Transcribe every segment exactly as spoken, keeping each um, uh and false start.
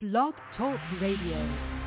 Blog Talk Radio.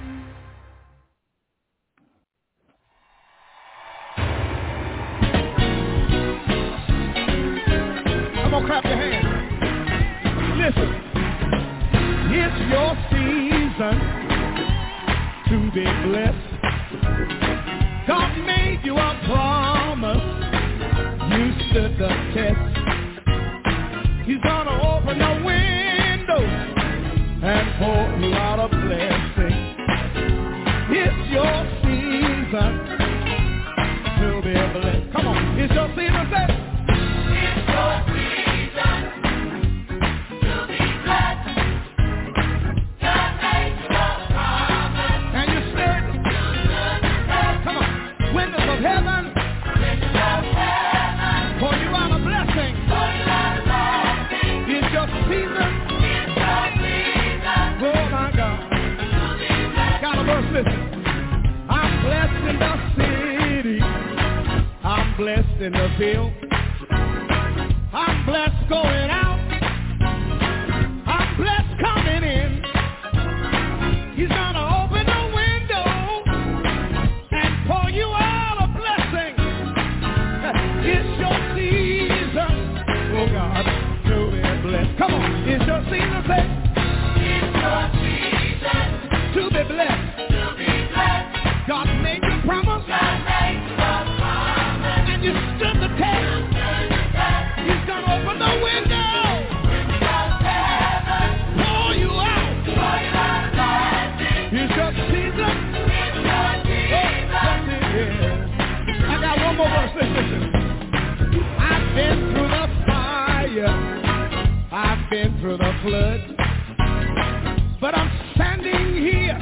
Come on, clap your hands. Listen, it's your season to be blessed. God made you a promise. You stood the test. He's gonna open the windows and pour you out a blessing. It's your season to be blessed. Come on, it's your season, say. It's your season to be blessed. God made you a promise. And you stood. Come on, windows of heaven. Windows of heaven. Pour you out a blessing. Pour you out a blessing. It's your season. It's your season Oh my God. to be blessed. Got a verse, listen. I'm blessed in the city. I'm blessed in the field. I'm blessed going out. I'm blessed coming in. He's gonna open the window and pour you out a blessing. It's your season, oh God, to be blessed. Come on, it's your season, say. It's your season To be blessed. to be blessed. God made you promise, God made you a promise. and you stood the test. He's gonna open the window, Windows of heaven. pour you out. Pour you out a blessing. It's your season. It's your season. Yes, it is. I got one more verse. Listen, listen. I've been through the fire. I've been through the flood. But I'm standing here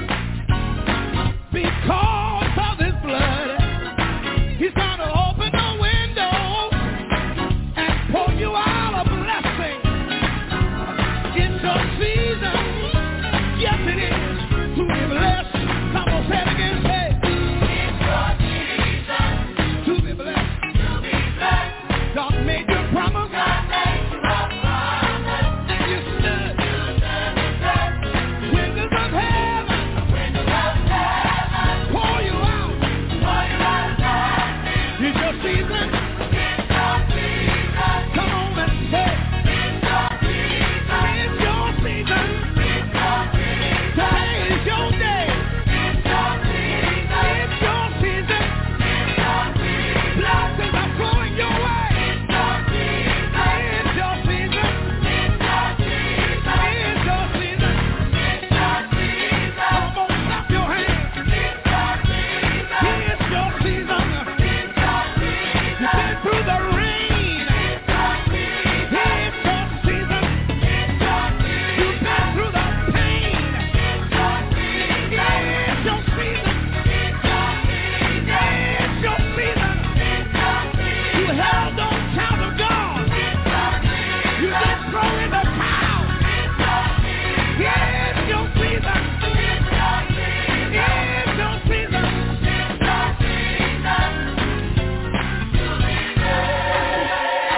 because of his blood. He's gonna open the window and pour you out a blessing. It's your season. Yes, it is. To be blessed. Come on, say it again. Say, It's your season to be blessed. to be blessed. God made you a promise. God made you a promise. And you stood. You stood the test. Windows of heaven. Windows of heaven. Pour you out. Pour you out a blessing. It's your season. It's your season. Come on and say, It's your season. it's your season. It's your season. Today is your day. It's your season. It's your season. It's your season. Blessings are flowing your way. It's your season. It's your season. It's your season. It's your season. It's your season. Come on, clap your hands. It's your season. It's your season. It's your season. You've been through the rain. It's your season. It's your season. It's your season. You've been through the pain. It's your season. It's your season. It's your season. It's your season. It's your season. You held on child of God. It's your season. You didn't throw in the towel. It's your season. Yeah, it's your season. It's your season. Yeah, it's your season. It's your season to be blessed.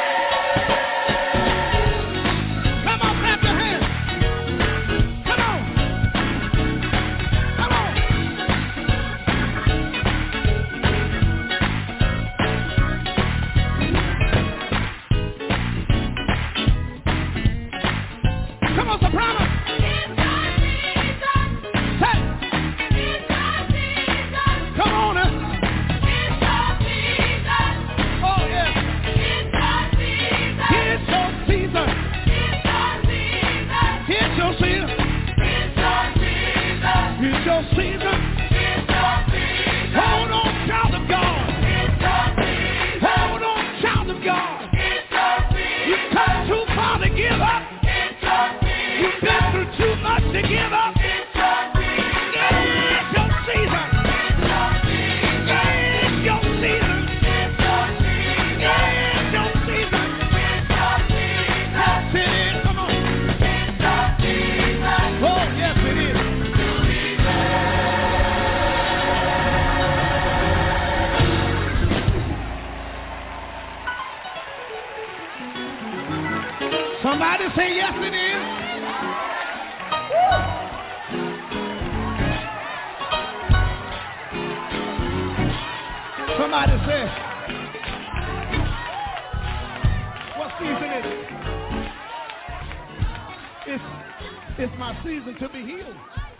Come on, clap your hands. Come on. Come on. Come on, soprano. It's your season. Hey, It's your season. come on. uh. It's your season. Oh, yeah. It's your season. It's your season. It's your season. It's your season. It's your It's your season. season. It's your season. Hold on, child of God. It's your season. Hold on, child of God. It's your season. You've come too far to give up. It's your season. You've been through too much to give up. It's your season. It's your season. It's your season. It's your season. It's your season. It's your season. It's your season. Yes, it is. Come on. It's your season Oh, yes, it is. to be blessed. Somebody say, what season is it? It's, it's my season to be healed.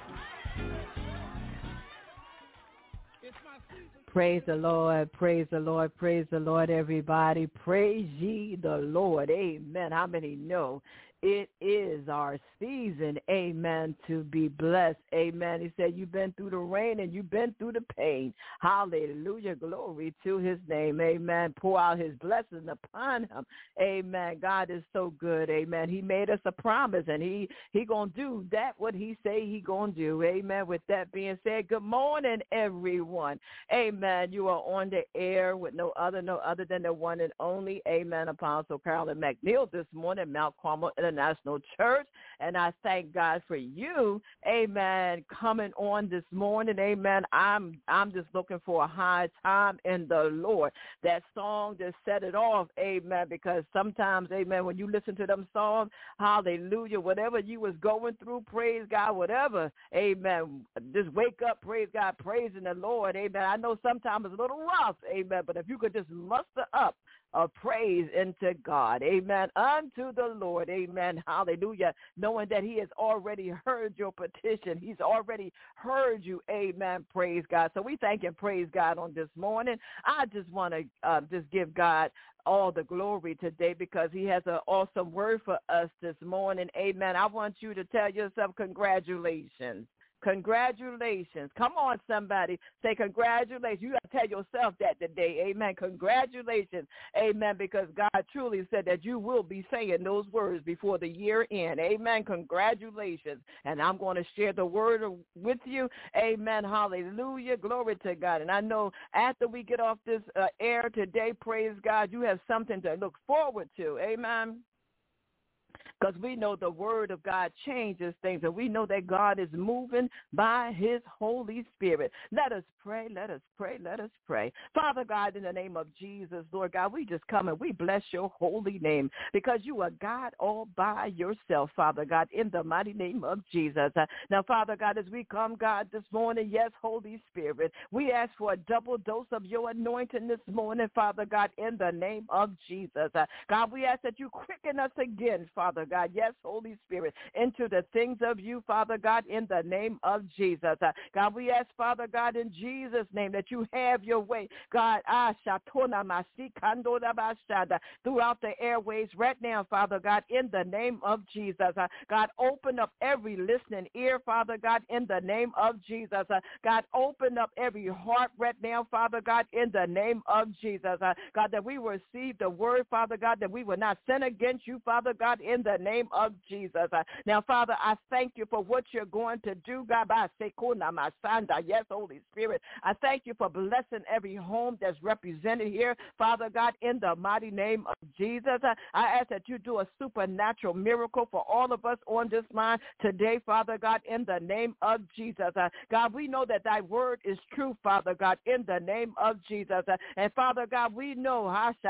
It's my season. Praise the Lord, praise the Lord, praise the Lord, everybody. Praise ye the Lord. Amen. How many know it is our season, amen, to be blessed, amen. He said, you've been through the rain and you've been through the pain. Hallelujah, glory to his name, amen. Pour out his blessings upon him, amen. God is so good, amen. He made us a promise, and he he gonna do that what he say he gonna do, amen. With that being said, good morning, everyone, amen. You are on the air with no other, no other than the one and only, amen, Apostle Carolyn McNeil this morning, Mount Carmel International Church, and I thank God for you, amen, coming on this morning, amen. I'm I'm just looking for a high time in the Lord. That song just set it off, amen, because sometimes, amen, when you listen to them songs, hallelujah, whatever you was going through, praise God, whatever, amen, just wake up, praise God, praising the Lord, amen. I know sometimes it's a little rough, amen, but if you could just muster up of praise into God, amen, unto the Lord, amen, hallelujah, knowing that he has already heard your petition. He's already heard you, amen, praise God. So we thank and praise God on this morning. I just want to uh, just give God all the glory today because he has an awesome word for us this morning, amen. I want you to tell yourself congratulations. Congratulations. Come on, somebody. Say congratulations. You got to tell yourself that today. Amen. Congratulations. Amen. Because God truly said that you will be saying those words before the year end. Amen. Congratulations. And I'm going to share the word with you. Amen. Hallelujah. Glory to God. And I know after we get off this uh, air today, praise God, you have something to look forward to. Amen. Because we know the word of God changes things, and we know that God is moving by his Holy Spirit. Let us pray, let us pray, let us pray. Father God, in the name of Jesus, Lord God, we just come and we bless your holy name because you are God all by yourself, Father God, in the mighty name of Jesus. Uh, now, Father God, as we come, God, this morning, yes, Holy Spirit, we ask for a double dose of your anointing this morning, Father God, in the name of Jesus. Uh, God, we ask that you quicken us again, Father God, yes, Holy Spirit, into the things of you, Father God, in the name of Jesus. Uh, God, we ask, Father God, in Jesus' name, that you have your way, God, ah, shatona masi kando da bashada, throughout the airways right now, Father God, in the name of Jesus. Uh, God, open up every listening ear, Father God, in the name of Jesus. Uh, God, open up every heart right now, Father God, in the name of Jesus. Uh, God, that we will receive the word, Father God, that we will not sin against you, Father God, in the name of Jesus. Uh, now, Father, I thank you for what you're going to do, God. Yes, Holy Spirit. I thank you for blessing every home that's represented here, Father God, in the mighty name of Jesus. Uh, I ask that you do a supernatural miracle for all of us on this line today, Father God, in the name of Jesus. Uh, God, we know that thy word is true, Father God, in the name of Jesus. Uh, and Father God, we know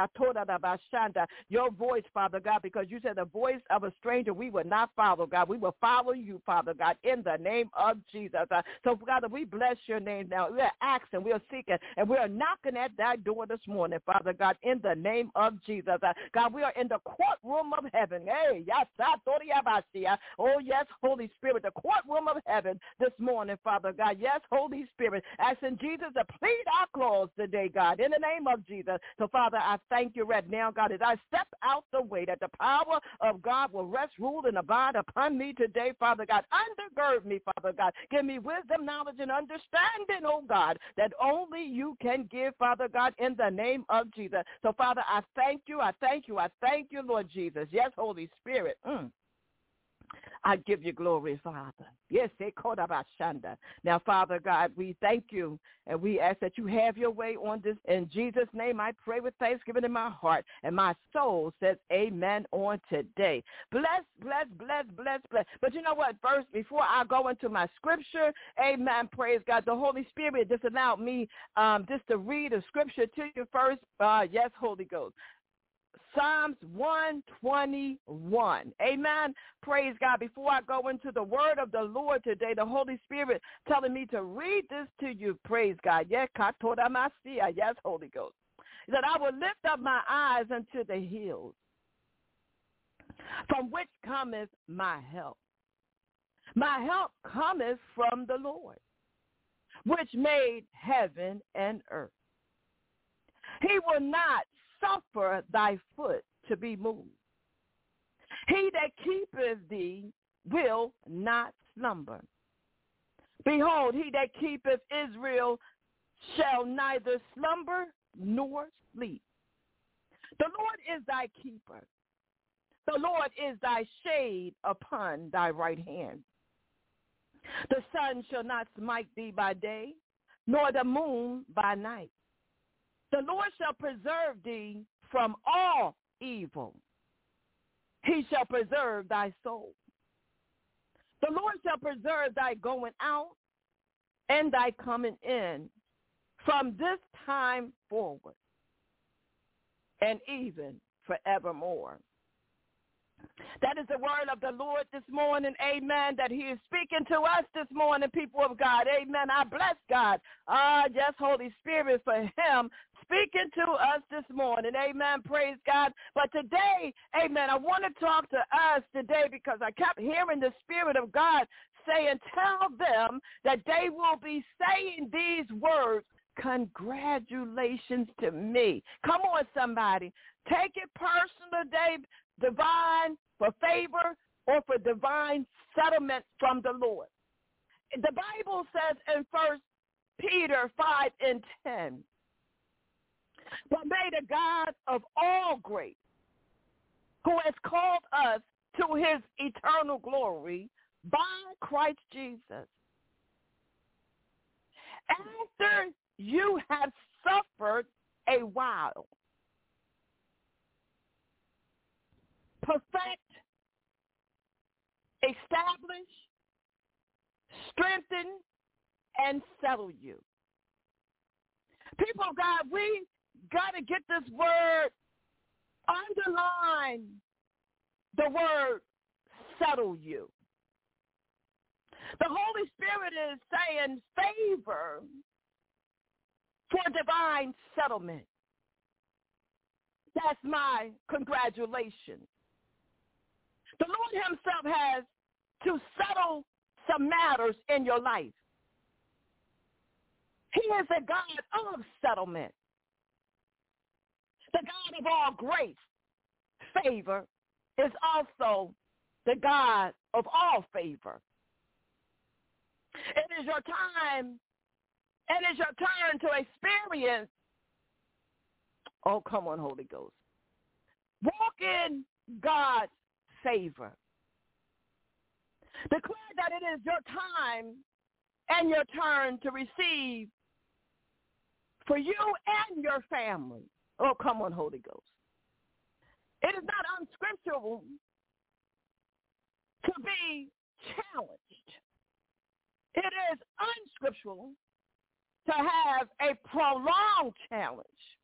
your voice, Father God, because you said the voice of a stranger we will not follow, God. We will follow you, Father God, in the name of Jesus. Uh, so, God, we bless your name now. We're asking, we're seeking, and we're knocking at that door this morning, Father God, in the name of Jesus. Uh, God, we are in the courtroom of heaven. Hey, oh, yes, Holy Spirit, the courtroom of heaven this morning, Father God. Yes, Holy Spirit, asking Jesus to plead our cause today, God, in the name of Jesus. So, Father, I thank you right now, God, as I step out the way that the power of God will rest, rule, and abide upon me today, Father God. Undergird me, Father God. Give me wisdom, knowledge, and understanding, oh God, that only you can give, Father God, in the name of Jesus. So, Father, I thank you, I thank you, I thank you, Lord Jesus. Yes, Holy Spirit. Mm. I give you glory, Father. Yes, now, Father God, we thank you, and we ask that you have your way on this. In Jesus' name, I pray with thanksgiving in my heart, and my soul says amen on today. Bless, bless, bless, bless, bless. But you know what? First, before I go into my scripture, amen, praise God, the Holy Spirit just allowed me um, just to read a scripture to you first. Uh, yes, Holy Ghost. Psalms one twenty-one. Amen. Praise God. Before I go into the word of the Lord today, the Holy Spirit telling me to read this to you. Praise God. Yes, yes, Holy Ghost. He said, I will lift up my eyes unto the hills, from which cometh my help. My help cometh from the Lord, which made heaven and earth. He will not suffer thy foot to be moved. He that keepeth thee will not slumber. Behold, he that keepeth Israel shall neither slumber nor sleep. The Lord is thy keeper. The Lord is thy shade upon thy right hand. The sun shall not smite thee by day, nor the moon by night. The Lord shall preserve thee from all evil. He shall preserve thy soul. The Lord shall preserve thy going out and thy coming in from this time forward and even forevermore. That is the word of the Lord this morning, amen, that he is speaking to us this morning, people of God, amen. I bless God, ah, uh, yes, Holy Spirit, for him speaking to us this morning, amen, praise God. But today, amen, I want to talk to us today because I kept hearing the Spirit of God saying, tell them that they will be saying these words, congratulations to me. Come on, somebody. Take it personal today, divine for favor or for divine settlement from the Lord. The Bible says in First Peter five and ten, but may the God of all grace, who has called us to his eternal glory by Christ Jesus, after you have suffered a while, perfect, establish, strengthen, and settle you. People of God, we got to get this word, underline the word settle you. The Holy Spirit is saying favor for divine settlement. That's my congratulations. The Lord himself has to settle some matters in your life. He is a God of settlement. The God of all grace, favor, is also the God of all favor. It is your time, and it's your turn to experience, oh, come on, Holy Ghost. Walk in God's favor. Declare that it is your time and your turn to receive for you and your family. Oh, come on, Holy Ghost. It is not unscriptural to be challenged. It is unscriptural to have a prolonged challenge.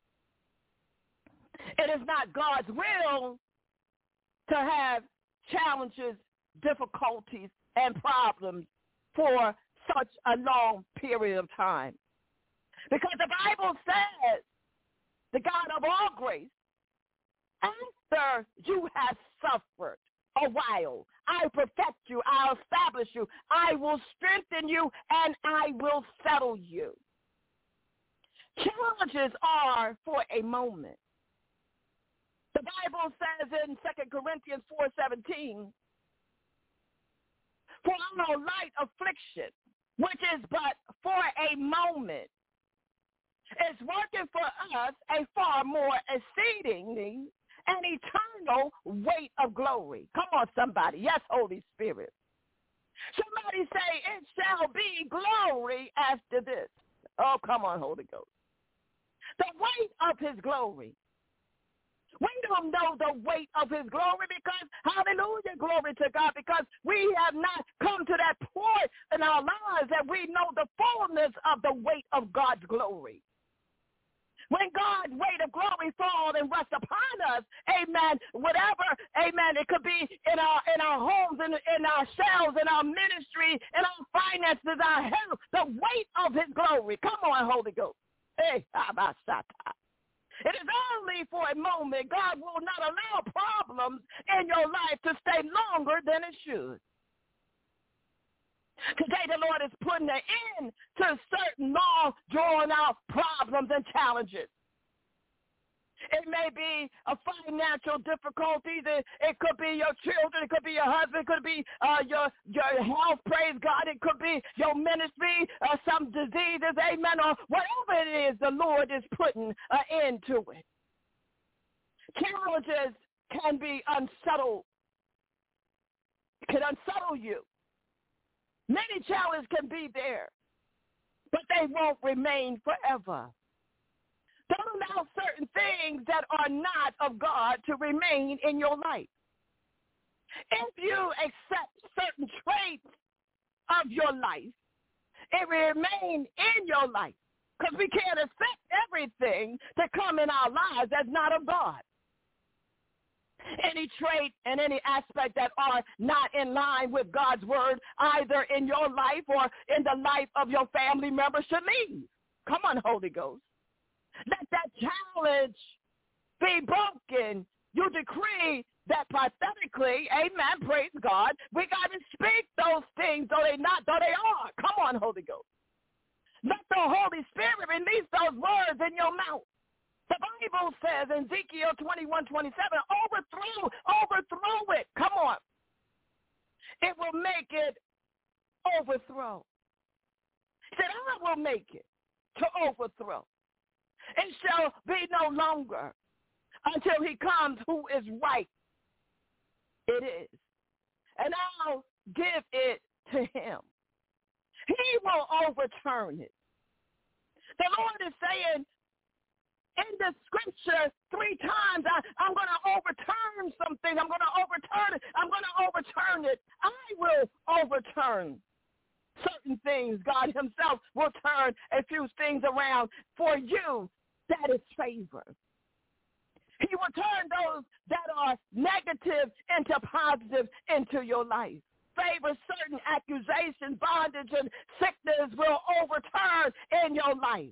It is not God's will to have challenges, difficulties, and problems for such a long period of time. Because the Bible says, the God of all grace, after you have suffered a while, I perfect you, I'll establish you, I will strengthen you, and I will settle you. Challenges are for a moment. The Bible says in Second Corinthians four seventeen, for our light affliction, which is but for a moment, is working for us a far more exceedingly an eternal weight of glory. Come on, somebody. Yes, Holy Spirit. Somebody say, it shall be glory after this. Oh, come on, Holy Ghost. The weight of his glory. We don't know the weight of his glory because, hallelujah, glory to God, because we have not come to that point in our lives that we know the fullness of the weight of God's glory. When God's weight of glory falls and rests upon us, amen, whatever, amen, it could be in our in our homes, in, in our shells, in our ministry, in our finances, our health, the weight of his glory. Come on, Holy Ghost. Hey, it is only for a moment. God will not allow problems in your life to stay longer than it should. Today, the Lord is putting an end to certain long, drawn-out problems and challenges. It may be a financial difficulty. It, it could be your children. It could be your husband. It could be uh, your, your health, praise God. It could be your ministry, uh, some diseases, amen, or whatever it is, the Lord is putting an end to it. Challenges can be unsettled, can unsettle you. Many challenges can be there, but they won't remain forever. Don't allow certain things that are not of God to remain in your life. If you accept certain traits of your life, it will remain in your life, because we can't accept everything that come in our lives that's not of God. Any trait and any aspect that are not in line with God's word, either in your life or in the life of your family members, should leave. Come on, Holy Ghost. Let that challenge be broken. You decree that prophetically, amen, praise God, we got to speak those things, though they not, though they are. Come on, Holy Ghost. Let the Holy Spirit release those words in your mouth. The Bible says in Ezekiel twenty-one twenty-seven, overthrow, overthrow it. Come on. It will make it overthrow. He said, I will make it to overthrow. It shall be no longer until he comes who is right. It is. And I'll give it to him. He will overturn it. The Lord is saying, in the scripture, three times, I, I'm going to overturn something. I'm going to overturn it. I'm going to overturn it. I will overturn certain things. God himself will turn a few things around for you. That is favor. He will turn those that are negative into positive into your life. Favor, certain accusations, bondage, and sickness will overturn in your life.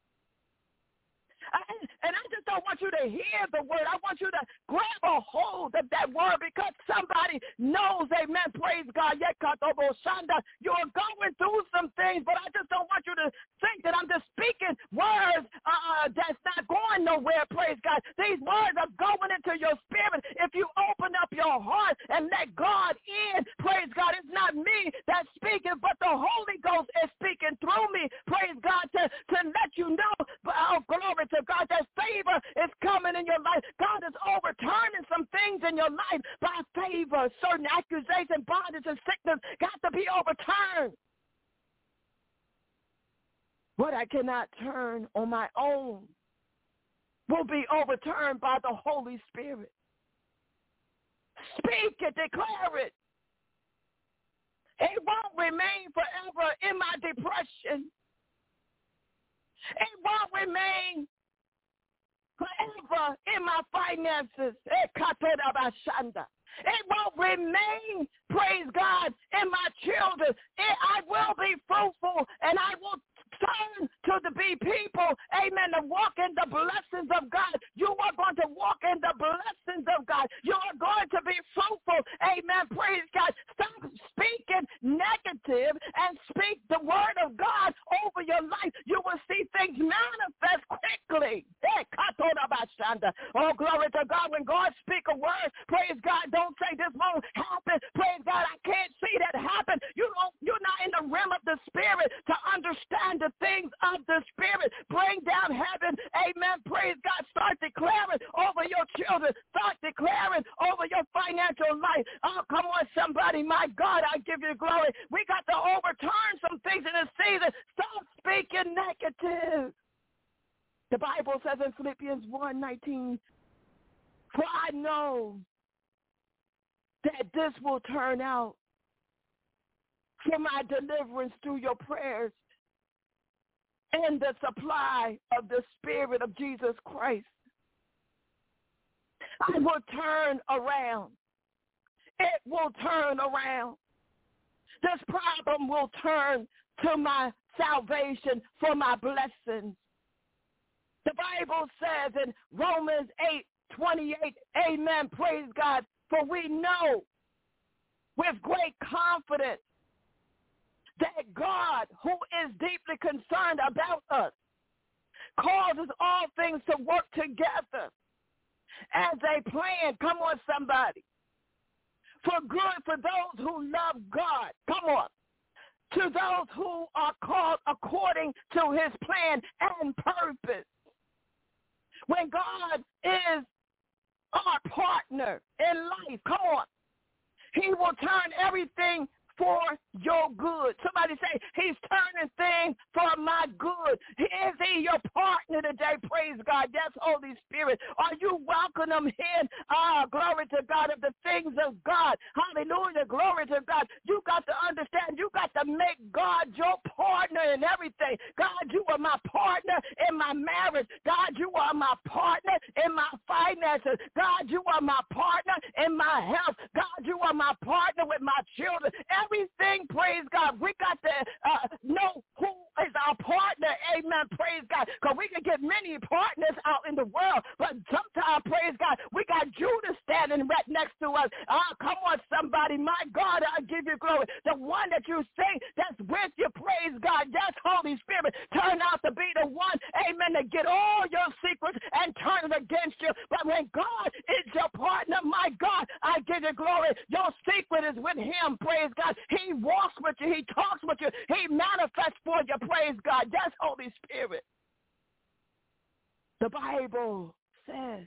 I, and I just don't want you to hear the word. I want you to grab a hold of that word, because somebody knows, amen, praise God. You're going through some things, but I just don't want you to think that I'm just speaking words uh, that's not going nowhere, praise God. These words are going into your spirit. If you open up your heart and let God in, praise God, it's not me that's speaking, but the Holy Ghost is speaking through me, praise God, to, to let you know, oh, glory to God, that favor is coming in your life. God is overturning some things in your life by favor. Certain accusations, bondage, and sickness got to be overturned. What I cannot turn on my own will be overturned by the Holy Spirit. Speak it, declare it. It won't remain forever in my depression. It won't remain forever in my finances. It won't remain, praise God, in my children. It, I will be fruitful, and I will turn to the be people, amen, to walk in the blessings of God. You are going to walk in the blessings of God. You are going to be fruitful, amen, praise God. Stop speaking negative and speak the word of God over your life. You will see things manifest quickly. Oh, glory to God. When God speaks a word, praise God, don't say this won't happen. Praise God, I can't see that happen. You don't, you're not in the realm of the spirit to understand the things of the spirit. Bring down heaven. Amen. Praise God. Start declaring over your children. Start declaring over your financial life. Oh, come on, somebody. My God, I give you glory. We got to overturn some things in this season. Stop speaking negative. The Bible says in Philippians one nineteen, for I know that this will turn out for my deliverance through your prayers in the supply of the Spirit of Jesus Christ, I will turn around. It will turn around. This problem will turn to my salvation for my blessings. The Bible says in Romans eight twenty-eight, amen, praise God, for we know with great confidence that God, who is deeply concerned about us, causes all things to work together as a plan. Come on, somebody. For good for those who love God. Come on. To those who are called according to his plan and purpose. When God is our partner in life, come on, he will turn everything for your good. Somebody say, he's turning things for my good. Is he your partner today? Praise God. Yes, Holy Spirit. Are you welcoming him in? Ah, glory to God, of the things of God. Hallelujah. Glory to God. You got to understand, you got to make God your partner in everything. God, you are my partner in my marriage. God, you are my partner in my finances. God, you are my partner in my health. God, you are my partner with my children. Everything, praise God, we got to uh, know who is our partner, amen, praise God, because we can get many partners out in the world, but sometimes, praise God, we got Judas standing right next to us. Ah, come on, somebody, my God, I give you glory. The one that you sing that's with you, praise God, yes, Holy Spirit, turn out to be the one, amen, to get all your secrets and turn it against you. But when God is your partner, my God, I give you glory. Your secret is with him, praise God. He walks with you. He talks with you. He manifests for you. Praise God. That's Holy Spirit. The Bible says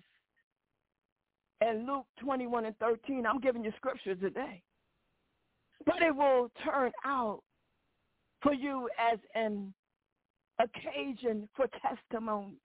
in Luke twenty-one and thirteen, I'm giving you scriptures today, but it will turn out for you as an occasion for testimony.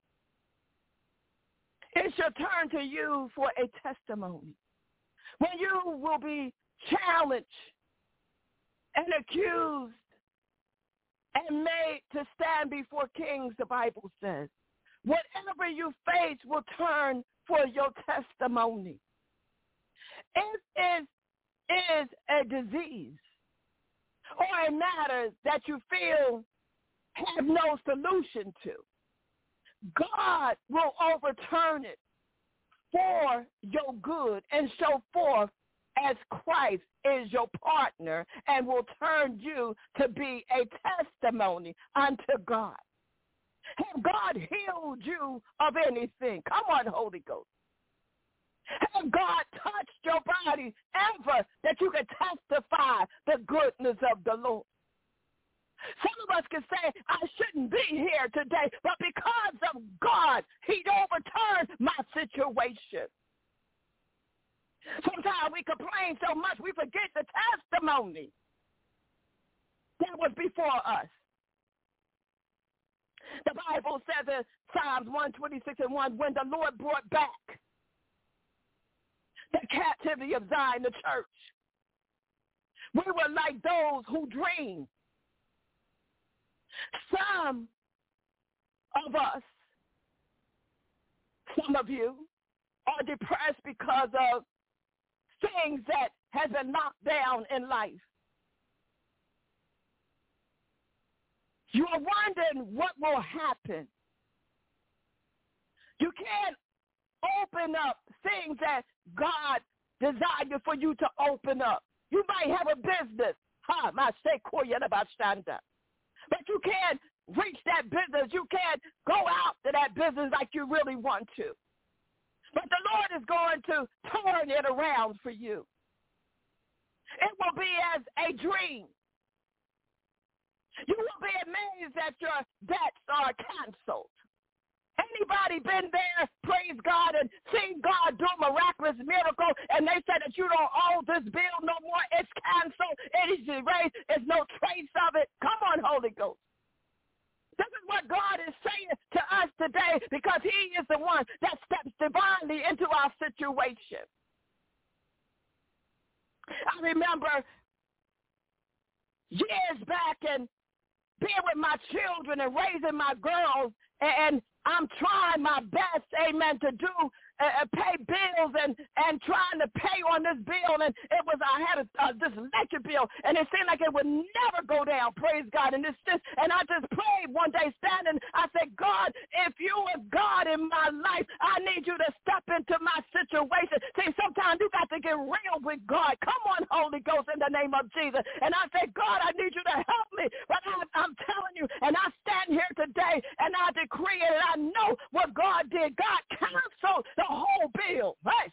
It shall turn to you for a testimony when you will be challenged and accused and made to stand before kings, the Bible says. Whatever you face will turn for your testimony. If it is a disease or a matter that you feel have no solution to, God will overturn it for your good and show forth as Christ is your partner and will turn you to be a testimony unto God. Have God healed you of anything? Come on, Holy Ghost. Have God touched your body ever that you can testify the goodness of the Lord? Some of us can say, I shouldn't be here today, but because of God, he overturned my situation. Sometimes we complain so much we forget the testimony that was before us. The Bible says in Psalms one twenty-six and one, when the Lord brought back the captivity of Zion, the church, we were like those who dreamed. Some of us, some of you, are depressed because of things that has been knocked down in life. You are wondering what will happen. You can't open up things that God desired for you to open up. You might have a business, huh, but you can't reach that business. You can't go out to that business like you really want to. But the Lord is going to turn it around for you. It will be as a dream. You will be amazed that your debts are canceled. Anybody been there, praise God, and seen God do a miraculous miracle, and they said that you don't owe this bill no more, it's canceled, it is erased, there's no trace of it? Come on, Holy Ghost. This is what God is saying to us today, because he is the one that steps divinely into our situation. I remember years back, and being with my children and raising my girls, and I'm trying my best, amen, to do, uh, pay bills and, and trying to pay on this bill. And it was, I had a, uh, this electric bill, and it seemed like it would never go down, praise God. And, this, this, and I just prayed one day standing. I said, God, if you are God in my life, I need you to step into my situation. See, sometimes you got to get real with God. Come on, Holy Ghost, in the name of Jesus. And I said, God, I need you to help me. But I, I'm telling you, and I stand here today, and I decree it, and I know what God did. God canceled the whole bill. Right?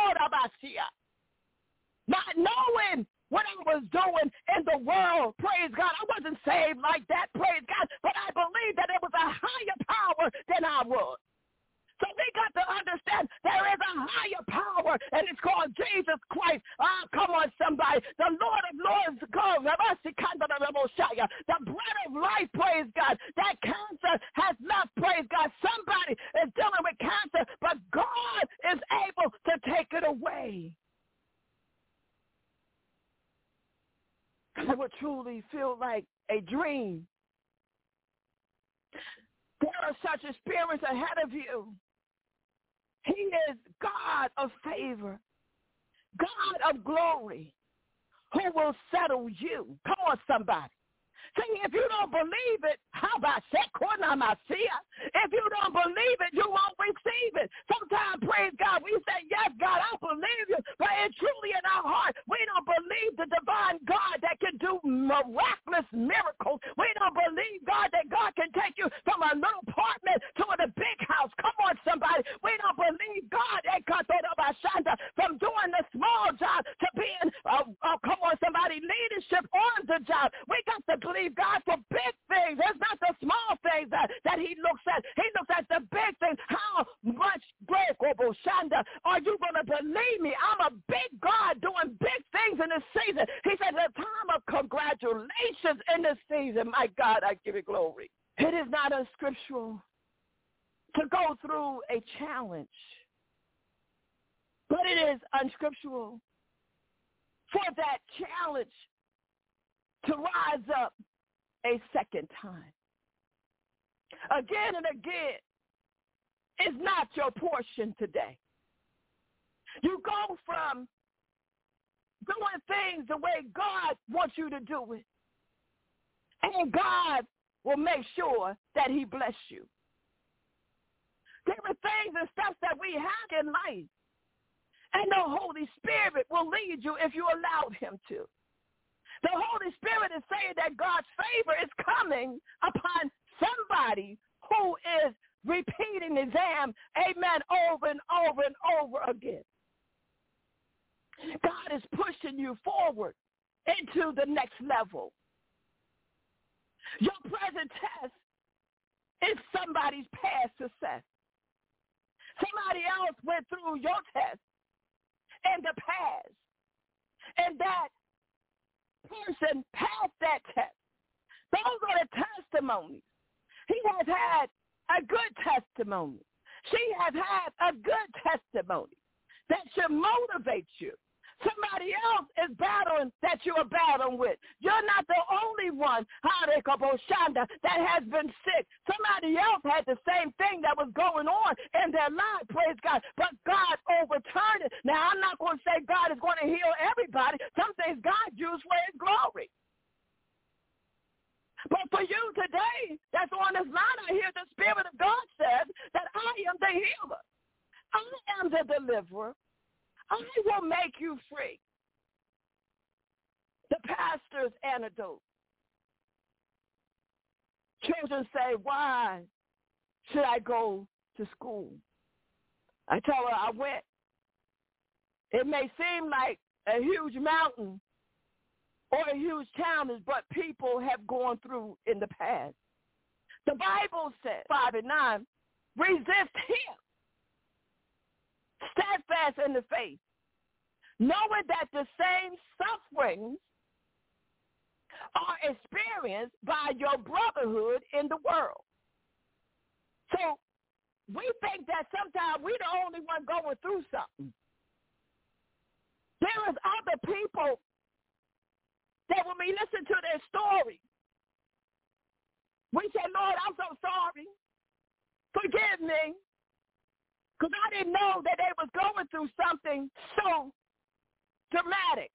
Not knowing what I was doing in the world, praise God. I wasn't saved like that, praise God, but I believed that it was a higher power than I was. So we got to understand there is a higher power, and it's called Jesus Christ. Ah, come on, somebody. The Lord of Lords, God, the bread of life, praise God. That cancer has left, praise God. Somebody is dealing with cancer, but God is able to take it away. It would truly feel like a dream. There are such experience ahead of you. He is God of favor, God of glory, who will settle you. Come on, somebody. See, if you don't believe it, how about that? If you don't believe it, you won't receive it. Sometimes, praise God, we say, yes, God, I believe you, but it's truly in our heart, we don't believe the divine God that can do miraculous miracles. We don't believe, God, that God can take you from a little apartment to a big house. Come on, somebody. We don't believe, God, from doing the small job to being, uh, uh, come on, somebody, leadership on the job. We got to believe God for big things. It's not the small things that, that he looks at. He looks at the big things. How much break, Shanda, are you going to believe me? I'm a big God doing big things in this season. He said, the time of congratulations in this season. My God, I give you glory. It is not unscriptural to go through a challenge, but it is unscriptural for that challenge to rise up a second time. Again and again, it's not your portion today. You go from doing things the way God wants you to do it, and God will make sure that he bless you. There are things and stuff that we have in life, and the Holy Spirit will lead you if you allow him to. The Holy Spirit is saying that God's favor is coming upon somebody who is repeating the exam, amen, over and over and over again. God is pushing you forward into the next level. Your present test is somebody's past success. Somebody else went through your test in the past, and that person passed that test. Those are the testimonies. He has had a good testimony. She has had a good testimony that should motivate you. Somebody else is battling that you are battling with. You're not the only one, that has been sick. Somebody else had the same thing that was going on in their life, praise God. But God overturned it. Now, I'm not going to say God is going to heal everybody. Some things God used for his glory. But for you today, that's on this line, I hear the Spirit of God says that I am the healer. I am the deliverer. I will make you free. The pastor's antidote. Children say, why should I go to school? I tell her I went. It may seem like a huge mountain or a huge challenge, but people have gone through in the past. The Bible says, five and nine, resist him. Steadfast in the faith, knowing that the same sufferings are experienced by your brotherhood in the world. So we think that sometimes we're the only one going through something. There is other people that when we listen to their story, We say, Lord, I'm so sorry. Forgive me. Because I didn't know that they was going through something so dramatic.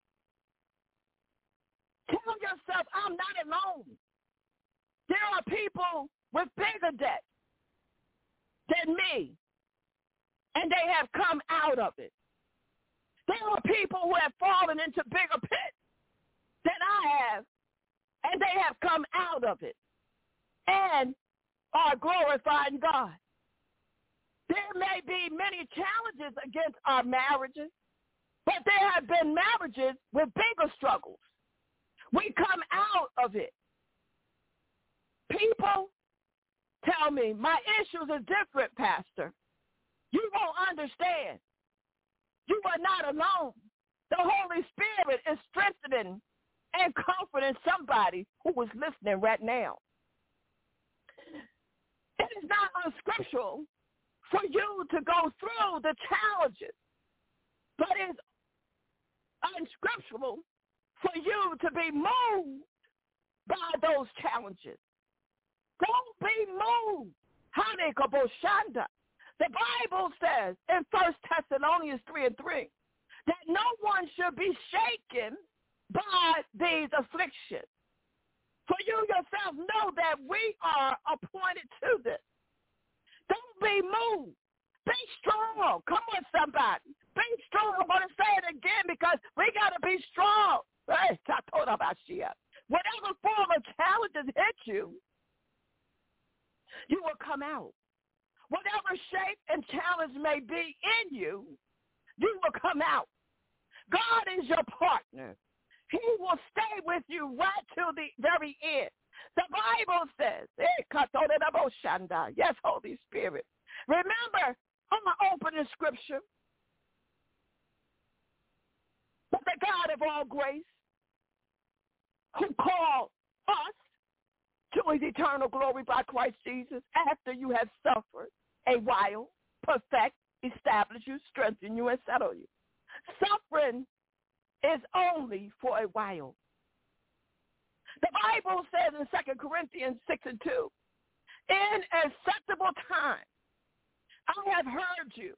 Tell yourself, I'm not alone. There are people with bigger debt than me, and they have come out of it. There are people who have fallen into bigger pits than I have, and they have come out of it and are glorifying God. There may be many challenges against our marriages, but there have been marriages with bigger struggles. We come out of it. People tell me, my issues are different, Pastor. You won't understand. You are not alone. The Holy Spirit is strengthening and comforting somebody who is listening right now. It is not unscriptural for you to go through the challenges, but it's unscriptural for you to be moved by those challenges. Don't be moved. The Bible says in First Thessalonians three and three that no one should be shaken by these afflictions. For you yourself know that we are appointed to this. Don't be moved. Be strong. Come on, somebody. Be strong. I'm going to say it again because we got to be strong. Whatever form of challenges hit you, you will come out. Whatever shape and challenge may be in you, you will come out. God is your partner. He will stay with you right till the very end. The Bible says, yes, Holy Spirit. Remember, I'm going to open the scripture. But the God of all grace, who called us to his eternal glory by Christ Jesus, after you have suffered a while, perfect, establish you, strengthen you, and settle you. Suffering is only for a while. The Bible says in Second Corinthians six and two, in acceptable time I have heard you,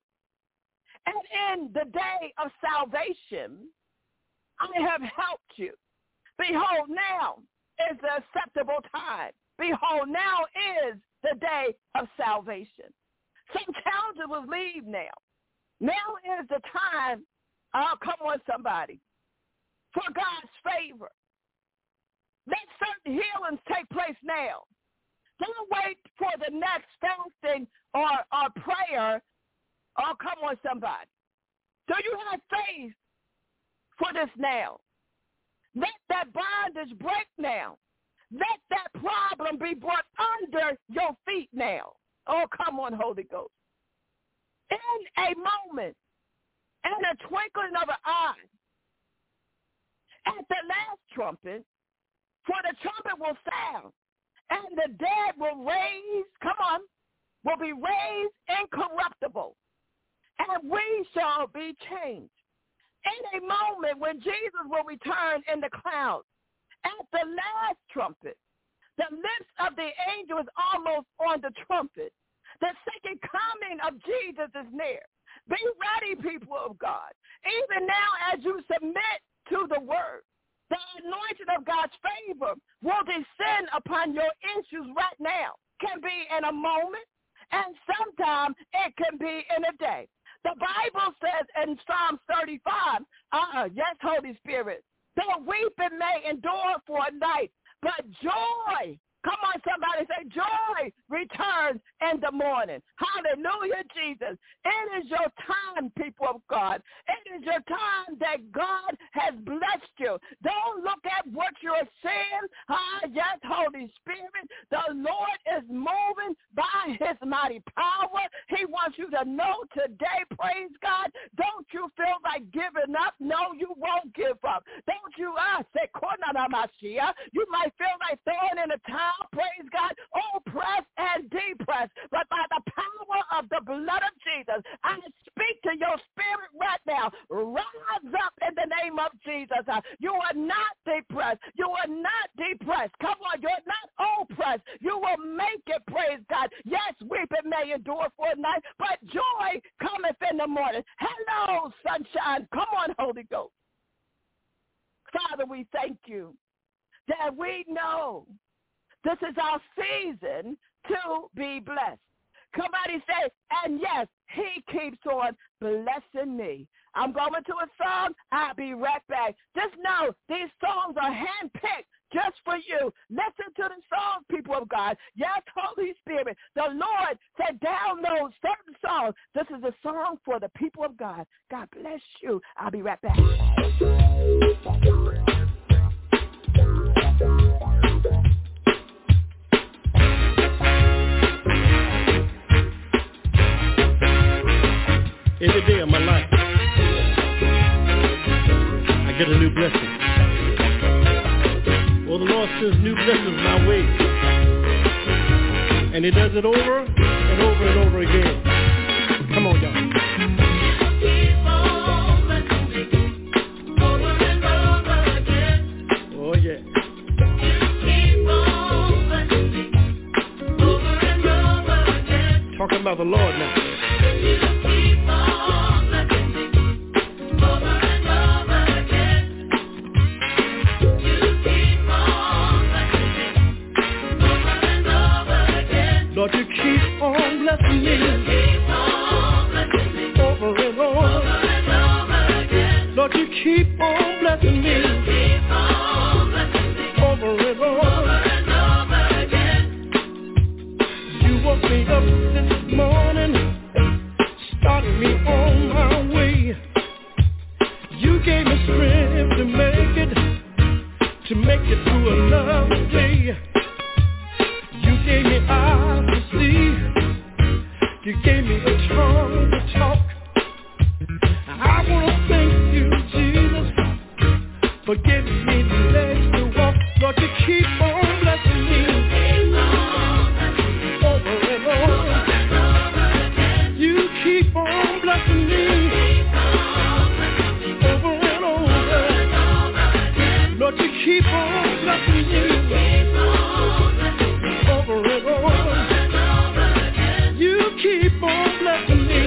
and in the day of salvation I have helped you. Behold, now is the acceptable time. Behold, now is the day of salvation. Some challenges will leave now. Now is the time, oh, come on, somebody, for God's favor. Let certain healings take place now. Don't wait for the next fasting or, or prayer. Oh, come on, somebody. Do you have faith for this now? Let that bondage break now. Let that problem be brought under your feet now. Oh, come on, Holy Ghost. In a moment, in a twinkling of an eye, at the last trumpet, for the trumpet will sound, and the dead will raise, come on, will be raised incorruptible, and we shall be changed. In a moment when Jesus will return in the clouds, at the last trumpet, the lips of the angel is almost on the trumpet. The second coming of Jesus is near. Be ready, people of God. Even now as you submit to the word, the anointing of God's favor will descend upon your issues right now. Can be in a moment, and sometimes it can be in a day. The Bible says in Psalm thirty-five, uh-uh, yes, Holy Spirit, though weeping may endure for a night, but joy, come on, somebody say, joy returns in the morning. Hallelujah, Jesus. It is your time, people of God. It is your time that God has blessed you. Don't look at what you're seeing. Ah, yes, Holy Spirit. The Lord is moving by his mighty power. He wants you to know today, praise God, don't you feel like giving up? No, you won't give up. Don't you, ah, say, you might feel like throwing in a towel, praise God, oppressed and depressed. But by the power of the blood of Jesus, I speak to your spirit right now. Rise up in the name of Jesus. You are not depressed. You are not depressed. Come on, you're not oppressed. endure for a night, but joy cometh in the morning. Hello, sunshine. Come on, Holy Ghost. Father, we thank you that we know this is our season to be blessed. Somebody say, and yes, he keeps on blessing me. I'm going to a song. I'll be right back. Just know these songs are handpicked just for you. Listen to the songs, people of God. Yes, Holy Spirit. The Lord said download certain songs. This is a song for the people of God. God bless you. I'll be right back. Every day of my life, I get a new blessing. Well, the Lord sends new blessings my way, and he does it over and over and over again. Come on, y'all. Oh, yeah. Talking about the Lord now. Lord, you keep on blessing me over and over. Lord, you keep on blessing me over and over. You woke me up this morning, started me on my way. You gave me strength to make it, to make it through another day. You gave me eyes to see. You gave me a tongue to talk. I want to thank you, Jesus, for giving me the legs to walk. Lord, you keep on blessing me over and over. You keep on blessing me over and over. Lord, you keep on blessing me over and over. You keep on blessing me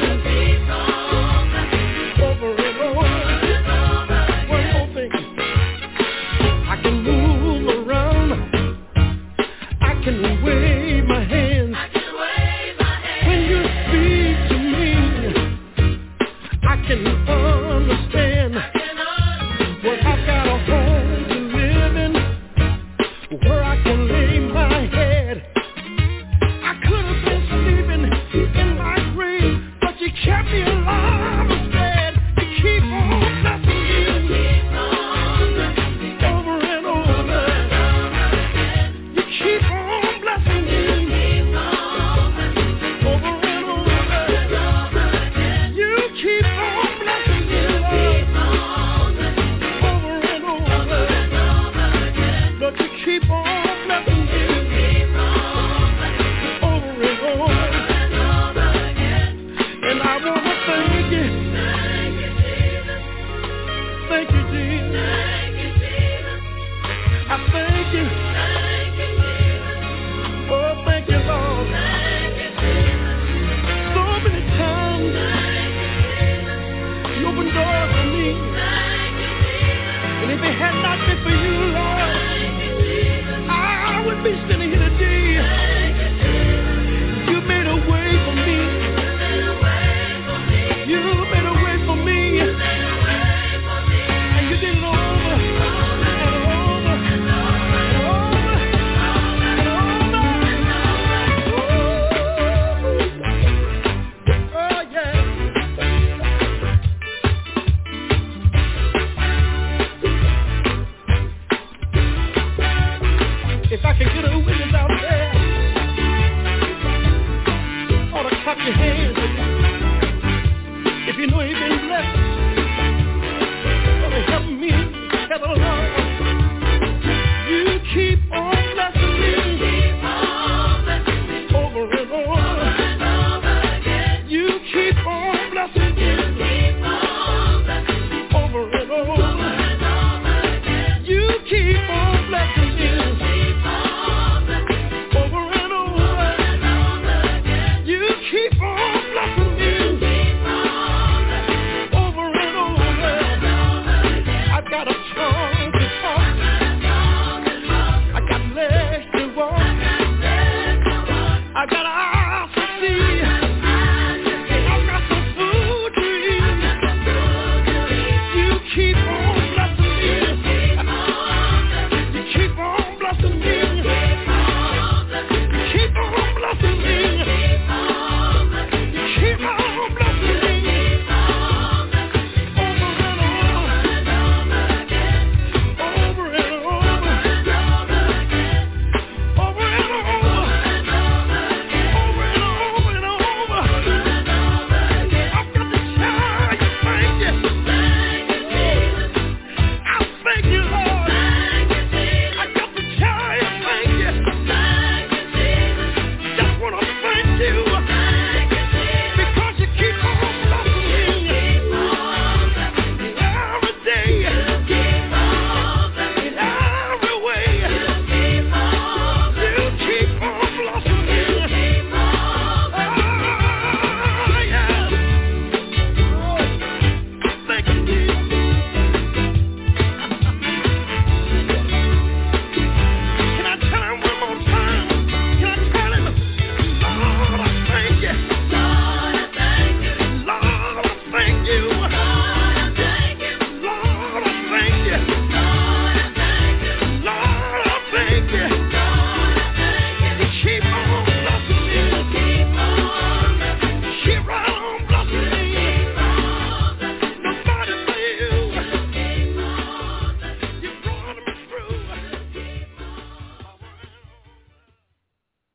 over and over. One more thing. I can move around. I can wave my hands. When you speak to me, I can understand. Well, I've got a home to live in, where I can lay my head. I could have been sleeping in my grave, but you kept me alive instead. You keep on blessing me over and over. You keep on blessing me over and over. You keep on blessing me over and over. Lord, you keep on blessing me over and over. And I want to thank you. Thank you, Jesus. I thank you. Oh, thank you, Lord. So many times you opened doors for me. And if it had not been for you, Lord, I would be sitting here today. You made a way for me. You made a way for me. And you did it over and over and over and over. Oh, yeah. If I can get a witness out there.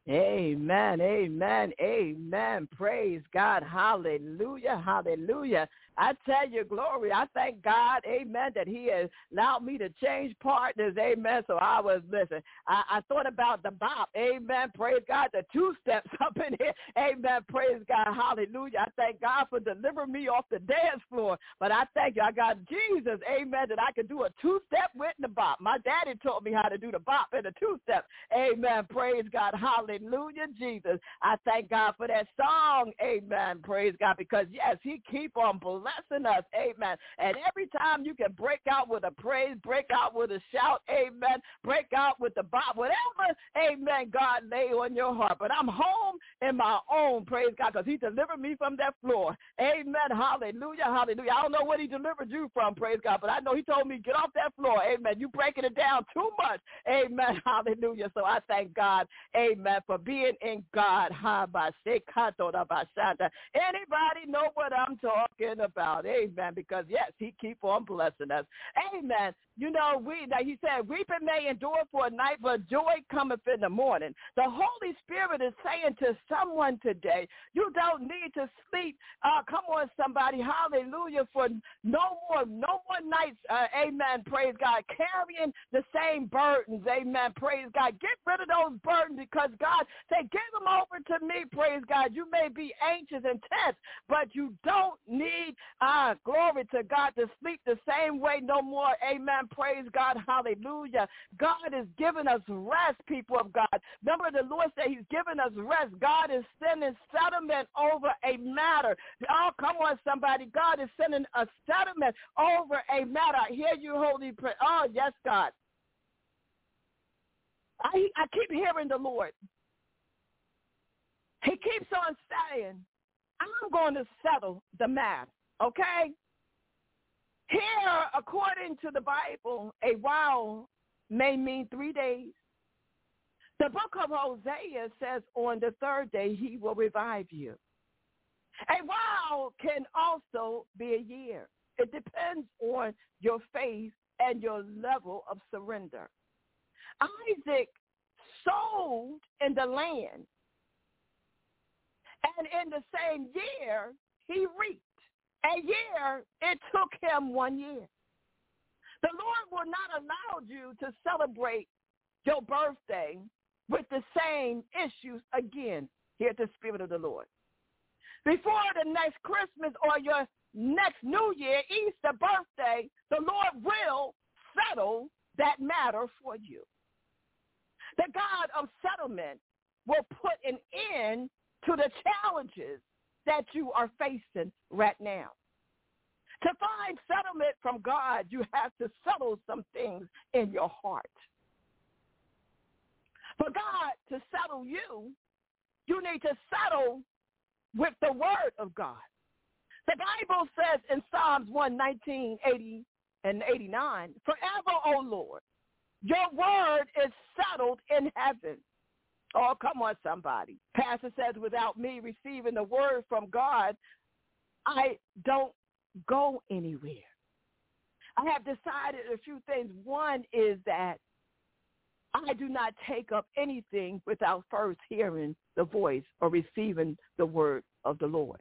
Amen, amen, amen. Praise God. Hallelujah, hallelujah. I tell you, glory, I thank God, amen, that he has allowed me to change partners, amen. So I was, listen, I, I thought about the bop, amen, praise God, the two steps up in here, amen, praise God, hallelujah. I thank God for delivering me off the dance floor, but I thank you, I got Jesus, amen, that I can do a two-step with the bop. My daddy taught me how to do the bop and the two-step, amen, praise God, hallelujah, Jesus. I thank God for that song, amen, praise God, because, yes, he keep on blessing us, amen. And every time you can break out with a praise, break out with a shout, amen, break out with the bop, whatever, amen, God lay on your heart. But I'm home in my own, praise God, because he delivered me from that floor, amen, hallelujah, hallelujah. I don't know what he delivered you from, praise God, but I know he told me, get off that floor, amen. You breaking it down too much, amen, hallelujah. So I thank God, amen, for being in God. Anybody know what I'm talking about? Amen. Because, yes, he keep on blessing us. Amen. You know, we, like he said, weeping may endure for a night, but joy cometh in the morning. The Holy Spirit is saying to someone today, you don't need to sleep. Uh, come on, somebody. Hallelujah. For no more, no more nights. Uh, amen. Praise God. Carrying the same burdens. Amen. Praise God. Get rid of those burdens because God said, give them over to me. Praise God. You may be anxious and tense, but you don't need, uh, glory to God, to sleep the same way no more. Amen. Praise God. Hallelujah. God is giving us rest, people of God. Remember, the Lord said he's giving us rest. God is sending settlement over a matter. Oh, come on, somebody. God is sending a settlement over a matter. I hear you, Holy Spirit. Oh, yes, God. I, I keep hearing the Lord. He keeps on saying, I'm going to settle the matter, okay? Here, according to the Bible, a while may mean three days. The book of Hosea says on the third day he will revive you. A while can also be a year. It depends on your faith and your level of surrender. Isaac sowed in the land, and in the same year he reaped. A year, it took him one year. The Lord will not allow you to celebrate your birthday with the same issues again. Hear the Spirit of the Lord. Before the next Christmas or your next New Year, Easter, birthday, the Lord will settle that matter for you. The God of settlement will put an end to the challenges that you are facing right now. To find settlement from God, you have to settle some things in your heart. For God to settle you, you need to settle with the word of God. The Bible says in Psalms one nineteen, eighty and eighty-nine, forever, O Lord, your word is settled in heaven. Oh, come on, somebody. Pastor says, without me receiving the word from God, I don't go anywhere. I have decided a few things. One is that I do not take up anything without first hearing the voice or receiving the word of the Lord.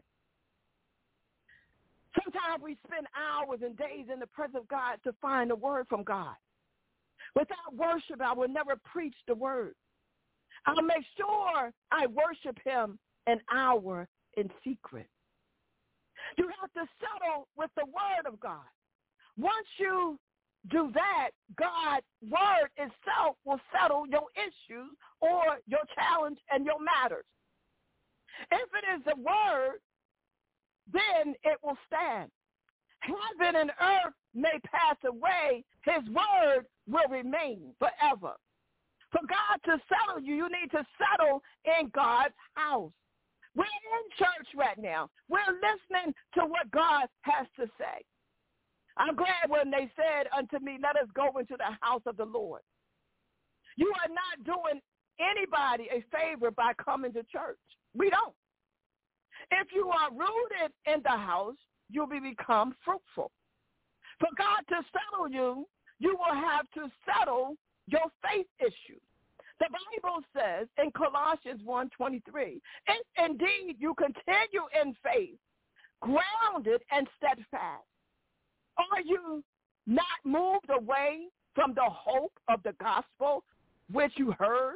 Sometimes we spend hours and days in the presence of God to find a word from God. Without worship, I will never preach the word. I'll make sure I worship him an hour in secret. You have to settle with the word of God. Once you do that, God's word itself will settle your issues or your challenge and your matters. If it is the word, then it will stand. Heaven and earth may pass away. His word will remain forever. For God to settle you, you need to settle in God's house. We're in church right now. We're listening to what God has to say. I'm glad when they said unto me, let us go into the house of the Lord. You are not doing anybody a favor by coming to church. We don't. If you are rooted in the house, you'll be become fruitful. For God to settle you, you will have to settle your faith issues. The Bible says in Colossians one twenty-three, if indeed you continue in faith, grounded and steadfast, are you not moved away from the hope of the gospel which you heard,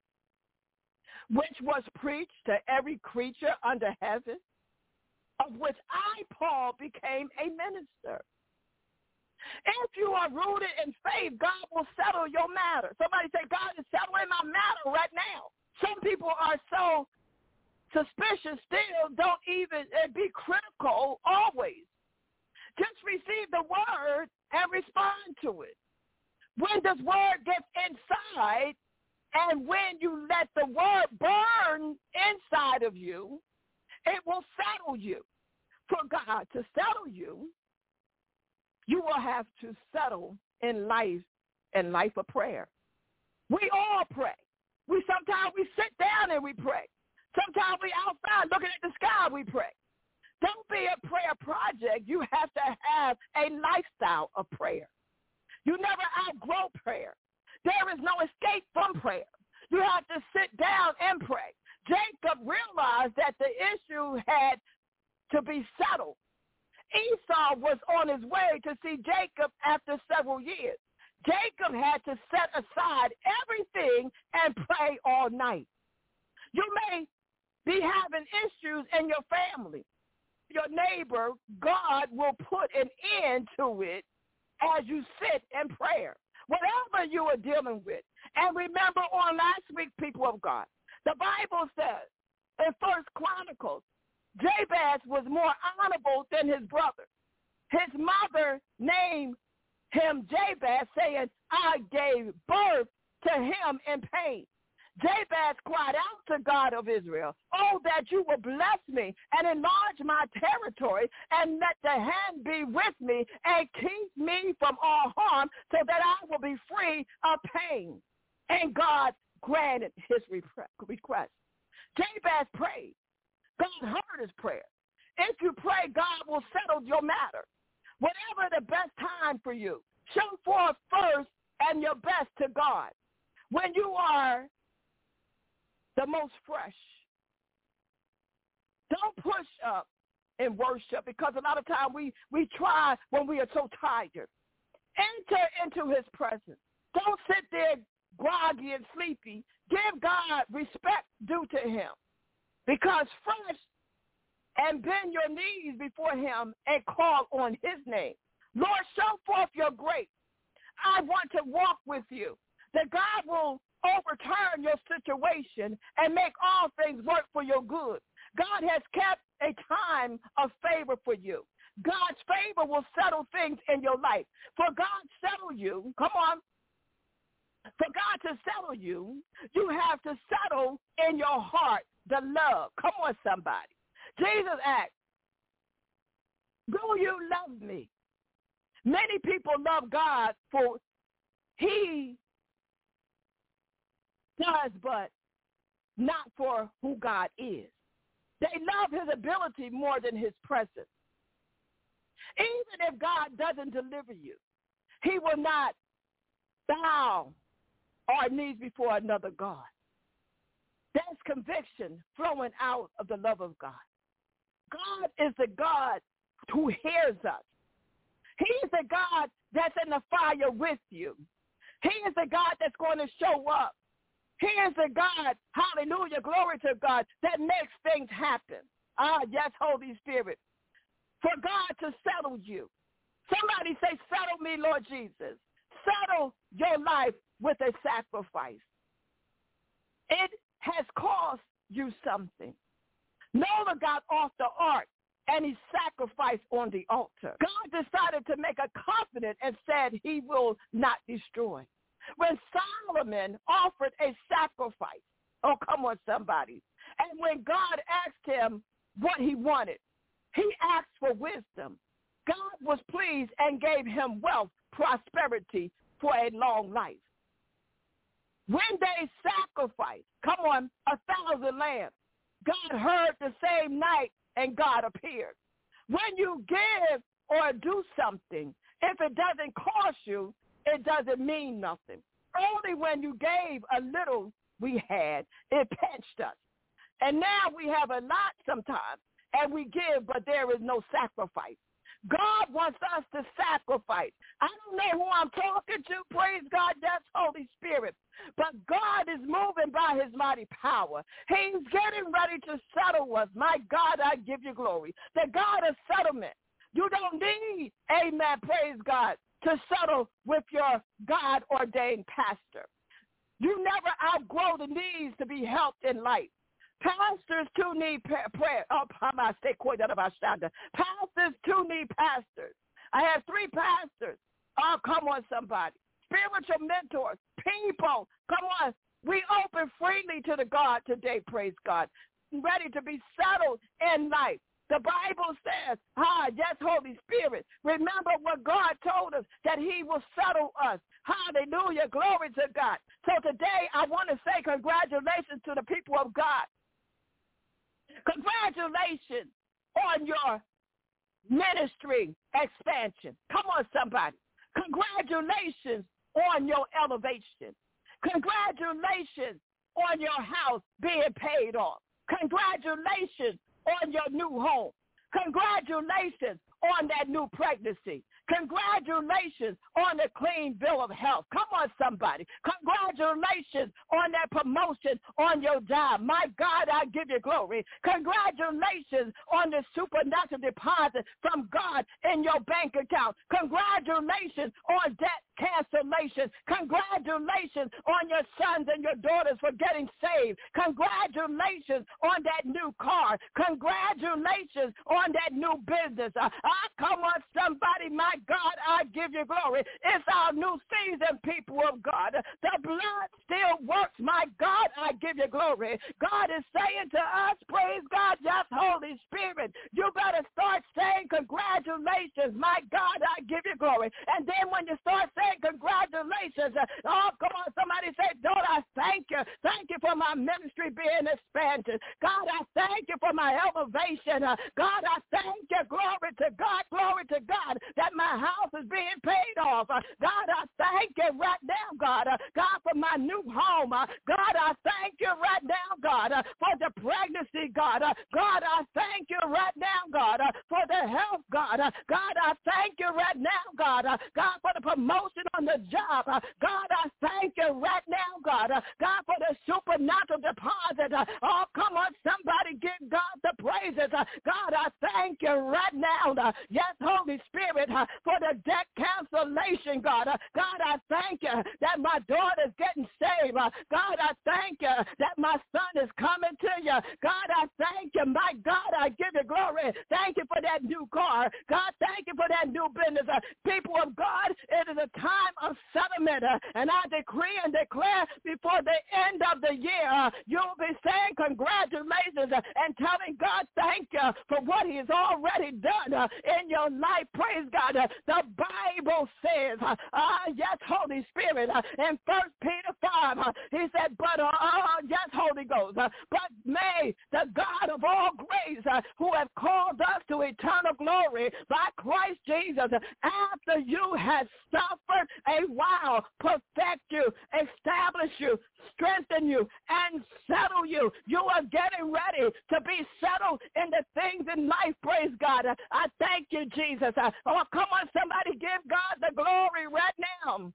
which was preached to every creature under heaven, of which I, Paul, became a minister? If you are rooted in faith, God will settle your matter. Somebody say, God is settling my matter right now. Some people are so suspicious still, don't even be critical always. Just receive the word and respond to it. When this word gets inside, and when you let the word burn inside of you, it will settle you. For God to settle you, you will have to settle in life and life of prayer. We all pray. We sometimes we sit down and we pray. Sometimes we outside looking at the sky, we pray. Don't be a prayer project. You have to have a lifestyle of prayer. You never outgrow prayer. There is no escape from prayer. You have to sit down and pray. Jacob realized that the issue had to be settled. Esau was on his way to see Jacob after several years. Jacob had to set aside everything and pray all night. You may be having issues in your family. Your neighbor, God will put an end to it as you sit in prayer. Whatever you are dealing with. And remember on last week, people of God, the Bible says in First Chronicles, Jabez was more honorable than his brother. His mother named him Jabez, saying, I gave birth to him in pain. Jabez cried out to God of Israel, oh, that you will bless me and enlarge my territory and let the hand be with me and keep me from all harm so that I will be free of pain. And God granted his request. Jabez prayed. God heard his prayer. If you pray, God will settle your matter. Whatever the best time for you, show forth first and your best to God. When you are the most fresh, don't push up in worship, because a lot of times we, we try when we are so tired. Enter into his presence. Don't sit there groggy and sleepy. Give God respect due to him. Because fresh, and bend your knees before him and call on his name. Lord, show forth your grace. I want to walk with you, that God will overturn your situation and make all things work for your good. God has kept a time of favor for you. God's favor will settle things in your life. For God settle you, come on, for God to settle you, you have to settle in your heart the love. Come on, somebody. Jesus asked, do you love me? Many people love God for he does, but not for who God is. They love his ability more than his presence. Even if God doesn't deliver you, he will not bow our knees before another God. That's conviction flowing out of the love of God. God is the God who hears us. He is the God that's in the fire with you. He is the God that's going to show up. He is the God, hallelujah, glory to God, that makes things happen. Ah, yes, Holy Spirit. For God to settle you. Somebody say, settle me, Lord Jesus. Settle your life with a sacrifice. It has cost you something. Noah got off the ark and he sacrificed on the altar. God decided to make a covenant and said he will not destroy. When Solomon offered a sacrifice, oh, come on, somebody, and when God asked him what he wanted, he asked for wisdom. God was pleased and gave him wealth, prosperity for a long life. When they sacrificed, come on, a thousand lambs, God heard the same night and God appeared. When you give or do something, if it doesn't cost you, it doesn't mean nothing. only when you gave a little we had, it pinched us. And now we have a lot sometimes, and we give, but there is no sacrifice. God wants us to sacrifice. I don't know who I'm talking to. Praise God, that's Holy Spirit. But God is moving by his mighty power. He's getting ready to settle us. My God, I give you glory. The God of settlement. You don't need, amen, praise God, to settle with your God-ordained pastor. You never outgrow the needs to be helped in life. Pastors too need prayer. Oh, pastors too need pastors. I have three pastors. Oh, come on, somebody. Spiritual mentors, people. Come on. We open freely to the God today, praise God. Ready to be settled in life. The Bible says, ah, yes, Holy Spirit. Remember what God told us, that he will settle us. Hallelujah. Glory to God. So today I want to say congratulations to the people of God. Congratulations on your ministry expansion. Come on, somebody. Congratulations on your elevation. Congratulations on your house being paid off. Congratulations on your new home. Congratulations on that new pregnancy. Congratulations on the clean bill of health. Come on, somebody. Congratulations on that promotion on your job. My God, I give you glory. Congratulations on the supernatural deposit from God in your bank account. Congratulations on debt cancellation. Congratulations on your sons and your daughters for getting saved. Congratulations on that new car. Congratulations on that new business. Uh, uh, come on, somebody. My God, I give you glory. It's our new season, people of God. The blood still works. My God, I give you glory. God is saying to us, praise God, yes, Holy Spirit, you better start saying congratulations. My God, I give you glory. And then when you start saying congratulations, oh, come on, somebody say, Lord, I thank you. Thank you for my ministry being expanded. God, I thank you for my elevation. Uh, God, I thank you. Glory to God. Glory to God that my My house is being paid off. Uh, God, I thank you right now, God. Uh, God, for my new home. Uh, God, I thank you right now, God, uh, for the pregnancy, God. Uh, God, I thank you right now, God, uh, for the health, God. Uh, God, I thank you right now, God. Uh, God, for the promotion on the job. Uh, God, I thank you right now, God. Uh, God, for the supernatural deposit. Uh, oh, come on, somebody give God the praises. Uh, God, I thank you right now. Uh, yes, Holy Spirit. Uh, for the debt cancellation, God. Uh, God, I thank you that my daughter's getting saved. Uh, God, I thank you that my son is coming to you. God, I thank you. My God, I give you glory. Thank you for that new car. God, thank you for that new business. Uh, people of God, it is a time of settlement. Uh, and I decree and declare before the end of the year, uh, you'll be saying congratulations uh, and telling God thank you for what he has already done uh, in your life. Praise God. Uh, the Bible says, uh, uh, yes, Holy Spirit, uh, in First Peter five, uh, he said, but, uh, uh, yes, Holy Ghost, uh, but may the God of all grace, uh, who have called us to eternal glory by Christ Jesus, uh, after you have suffered a while, perfect you, establish you, strengthen you, and settle you. You are getting ready to be settled in the things in life, praise God. Uh, I thank you, Jesus. Uh, oh, come on, somebody give God the glory right now.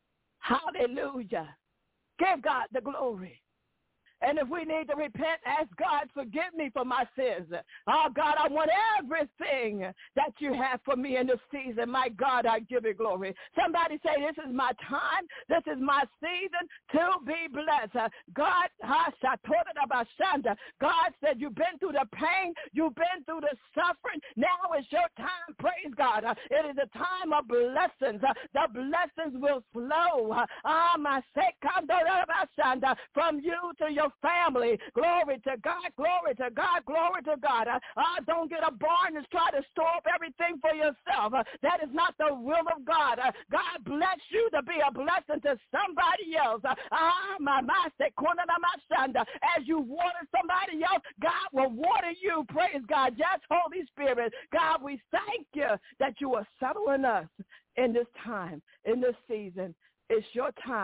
Hallelujah. Give God the glory. And if we need to repent, ask God, forgive me for my sins. Oh, God, I want everything that you have for me in this season. My God, I give you glory. Somebody say, this is my time. This is my season to be blessed. Uh, God, God said, you've been through the pain. You've been through the suffering. Now is your time. Praise God. Uh, it is a time of blessings. Uh, the blessings will flow uh, from you to your family. Glory to God, glory to God, glory to God. Uh, uh, don't get a barn and try to store up everything for yourself. Uh, that is not the will of God. Uh, God bless you to be a blessing to somebody else. Uh, uh, my, my, as you water somebody else, God will water you. Praise God. Yes, Holy Spirit. God, we thank you that you are settling us in this time, in this season. It's your time.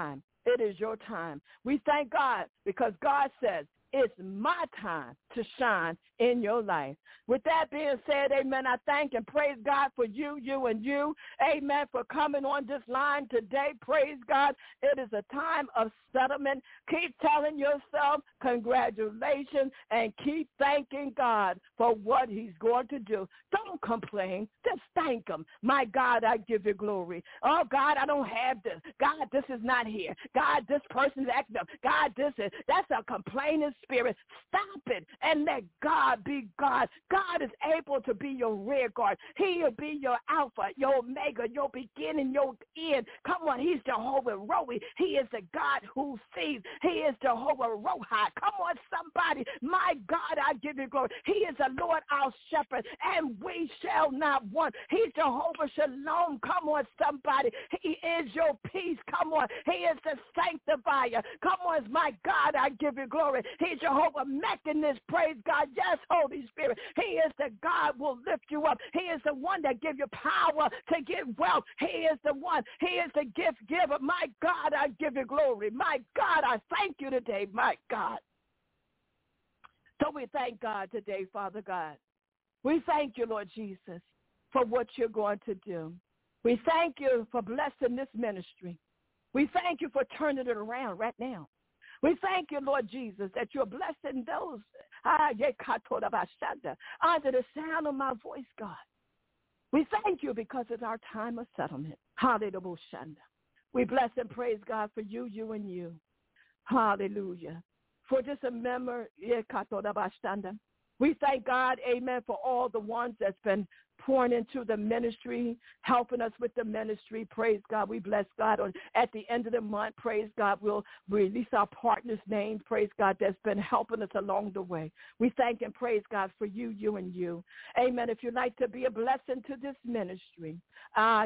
It is your time. We thank God because God says, it's my time to shine in your life. With that being said, amen, I thank and praise God for you, you, and you. Amen, for coming on this line today. Praise God. It is a time of settlement. Keep telling yourself congratulations and keep thanking God for what he's going to do. Don't complain. Just thank him. My God, I give you glory. Oh, God, I don't have this. God, this is not here. God, this person's acting up. God, this is. That's a complaining spirit. Stop it and let God be God. God is able to be your rear guard. He'll be your Alpha, your Omega, your beginning, your end. Come on, he's Jehovah Rohi. He is the God who sees. He is Jehovah Rohi. Come on, somebody. My God, I give you glory. He is the Lord our shepherd, and we shall not want. He's Jehovah Shalom. Come on, somebody. He is your peace. Come on. He is the sanctifier. Come on, my God, I give you glory. He's Jehovah Mechanist. Praise God. Yes, Holy Spirit. He is the God who will lift you up. He is the one that gives you power to get wealth. He is the one. He is the gift giver. My God, I give you glory. My God, I thank you today. My God. So we thank God today, Father God. We thank you, Lord Jesus, for what you're going to do. We thank you for blessing this ministry. We thank you for turning it around right now. We thank you, Lord Jesus, that you're blessing those ah, under the sound of my voice, God. We thank you because it's our time of settlement. Hallelujah. We bless and praise God for you, you, and you. Hallelujah. For just a memory, we thank God, amen, for all the ones that's been pouring into the ministry, helping us with the ministry. Praise God. We bless God. On, at the end of the month, praise God, we'll release our partners' names, praise God, that's been helping us along the way. We thank and praise God for you, you, and you. Amen. If you'd like to be a blessing to this ministry, uh,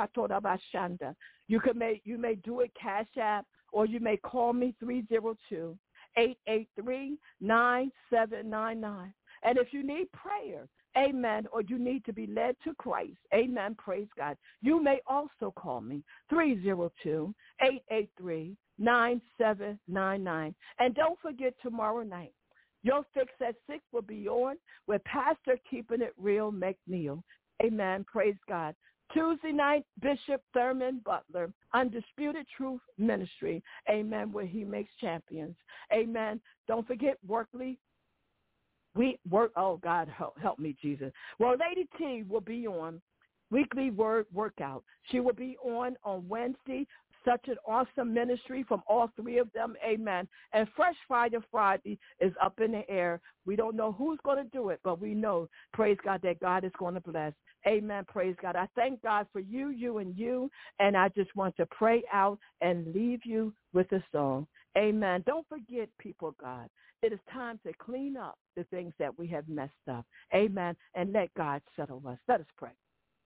you can make, you may do it Cash App, or you may call me three oh two, eight eight three, nine seven nine nine. And if you need prayer, amen, or you need to be led to Christ, amen, praise God, you may also call me, three oh two, eight eight three, nine seven nine nine. And don't forget tomorrow night, your Fix at six will be on with Pastor Keeping It Real McNeil. Amen, praise God. Tuesday night, Bishop Thurman Butler, Undisputed Truth Ministry, amen, where he makes champions. Amen. Don't forget Workley. We work, oh, God, help, help me, Jesus. Well, Lady T will be on Weekly Word Workout. She will be on on Wednesday. Such an awesome ministry from all three of them. Amen. And Fresh Fire Friday is up in the air. We don't know who's going to do it, but we know, praise God, that God is going to bless. Amen. Praise God. I thank God for you, you, and you. And I just want to pray out and leave you with a song. Amen. Don't forget, people of God, it is time to clean up the things that we have messed up. Amen. And let God settle us. Let us pray.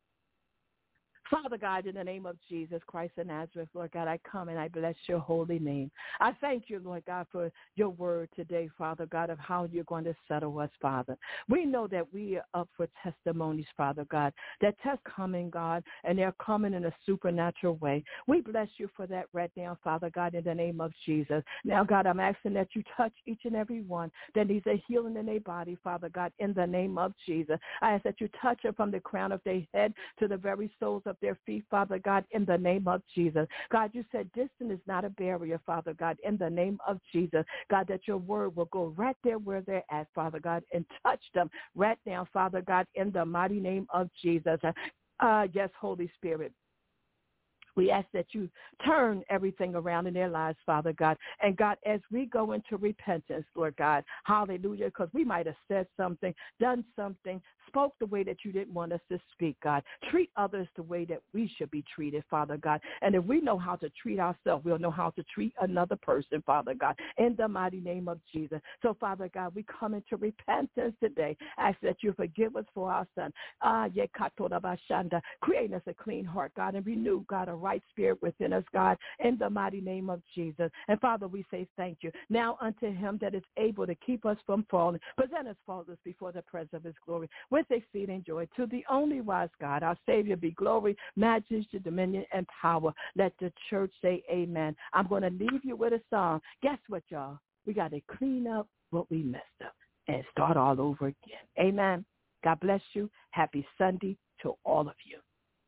Father God, in the name of Jesus Christ of Nazareth, Lord God, I come and I bless your holy name. I thank you, Lord God, for your word today, Father God, of how you're going to settle us, Father. We know that we are up for testimonies, Father God, that tests coming, God, and they're coming in a supernatural way. We bless you for that right now, Father God, in the name of Jesus. Now, God, I'm asking that you touch each and every one that needs a healing in their body, Father God, in the name of Jesus. I ask that you touch them from the crown of their head to the very soles of their feet, Father God, in the name of Jesus. God, you said distance is not a barrier, Father God, in the name of Jesus. God, that your word will go right there where they're at, Father God, and touch them right now, Father God, in the mighty name of Jesus. Uh, yes, Holy Spirit. We ask that you turn everything around in their lives, Father God. And God, as we go into repentance, Lord God, hallelujah, because we might have said something, done something, spoke the way that you didn't want us to speak, God. Treat others the way that we should be treated, Father God. And if we know how to treat ourselves, we'll know how to treat another person, Father God, in the mighty name of Jesus. So, Father God, we come into repentance today. Ask that you forgive us for our sin. Ah, create us a clean heart, God, and renew, God, a right right spirit within us, God, in the mighty name of Jesus. And Father, we say thank you. Now unto him that is able to keep us from falling, present us faultless before the presence of his glory with exceeding joy. To the only wise God, our Savior, be glory, majesty, dominion, and power. Let the church say amen. I'm going to leave you with a song. Guess what, y'all? We got to clean up what we messed up and start all over again. Amen. God bless you. Happy Sunday to all of you.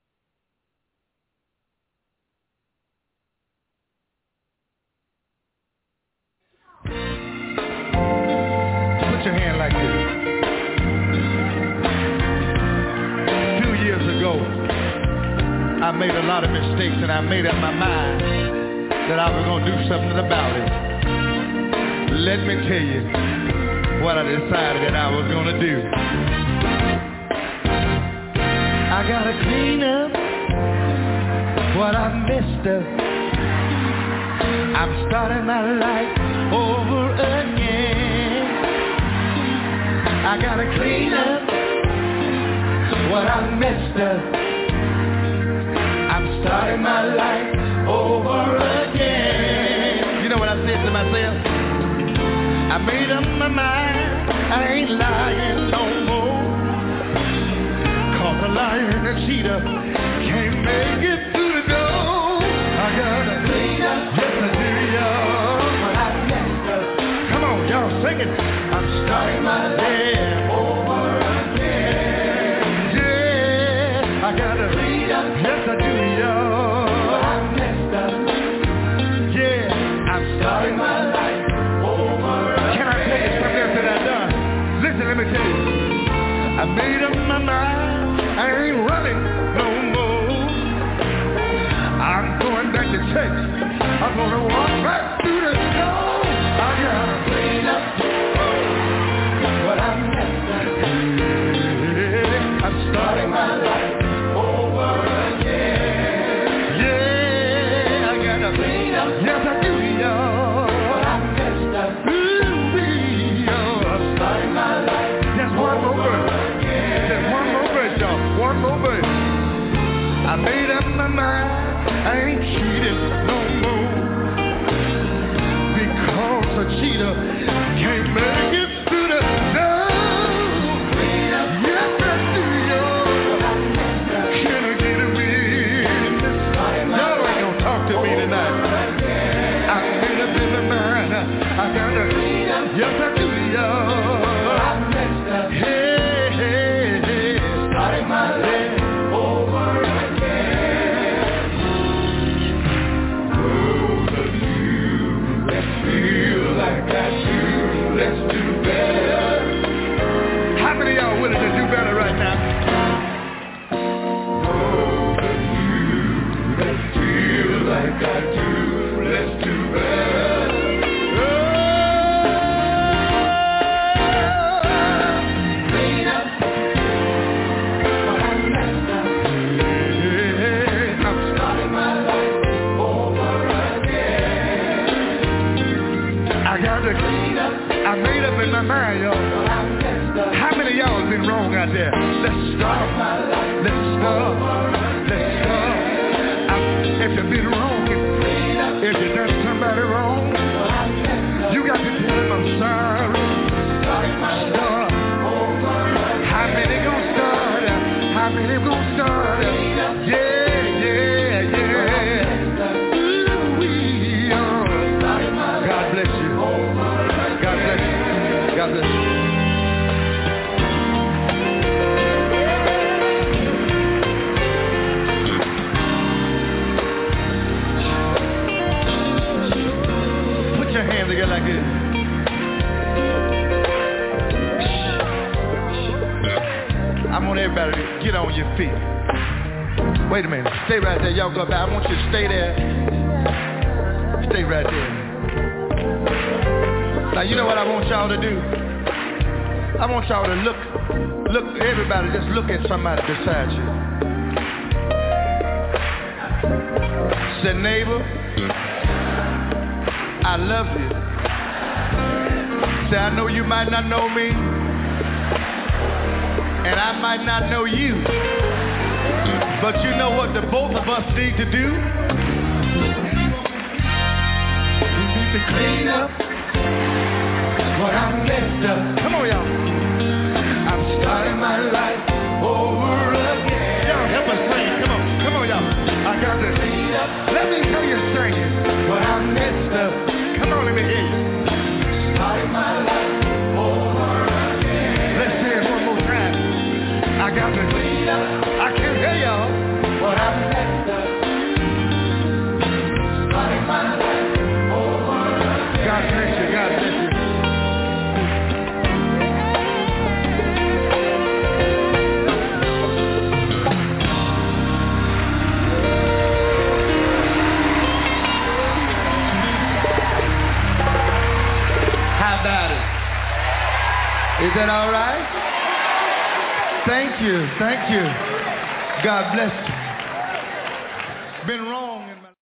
Put your hand like this. A few years ago, I made a lot of mistakes, and I made up my mind that I was going to do something about it. Let me tell you what I decided that I was going to do. I got to clean up what I messed up. I'm starting my life over again. I gotta clean up what I messed up. I'm starting my life over again. You know what I said to myself? I made up my mind, I ain't lying no more. Cause a liar and a cheater can't make it through the door. I gotta clean up, yes I do, y'all. What I messed up. Come on, y'all sing it. I'm starting my life over again. Yeah, I gotta clean up, yes I do, y'all. What I messed up. Yeah, I'm starting my life over again. Can I tell you something else that I done? Listen, let me tell you. I made up my mind, I ain't running no more. I'm going back to church. I'm gonna walk right through the snow. I gotta clean up what I messed up. Yeah, I'm starting my life over again. Yeah, I gotta clean up. Yes, I do, y'all. What I messed up. Ooh, y'all. I'm starting my life. Just one more verse. Just one more verse, y'all. One more verse. I made up my mind. I ain't cheating no more. Because a cheater can't make it through the door. Yes, I do, y'all. Can I get a witness? Y'all ain't gonna talk to me tonight. I made up in my mind. I gotta, yes, I do, y'all. Hey, hey, hey. Starting my life over again. Oh, the new, let's feel like I do. Let's do better. How many of y'all willing to do better right now? Oh, the new, let's feel like I do. Let's do better. I made up in my mind, y'all. How many of y'all have been wrong out there? Let's start. Let's start. Let's start. I, if you've been wrong, if, if you done somebody wrong, you got to tell them I'm sorry. Start. How many gonna start? How many gonna start? Yeah, yeah, yeah. Ooh, we are. God bless you. God bless you. God bless you. Put your hands together like this. I want everybody to get on your feet. Wait a minute. Stay right there. Y'all go back. I want you to stay there. Stay right there. Now, you know what I want y'all to do? I want y'all to look, look, everybody just look at somebody beside you. Say, neighbor, I love you. Say, I know you might not know me, and I might not know you, But you know what the both of us need to do? We need to clean up what I messed up. Come on, y'all. I'm starting my life over again. Y'all help us sing. Come on, come on, y'all. I got to clean up. Let me hear you sing it. What I messed up. Come on, let me hear you. Starting my life over again. Let's hear it one more time. I got to clean up. I can't hear y'all. What I messed up. Starting my life over again. God bless you. God bless you. How about it? Is that all right? Thank you. Thank you. God bless you. Been wrong.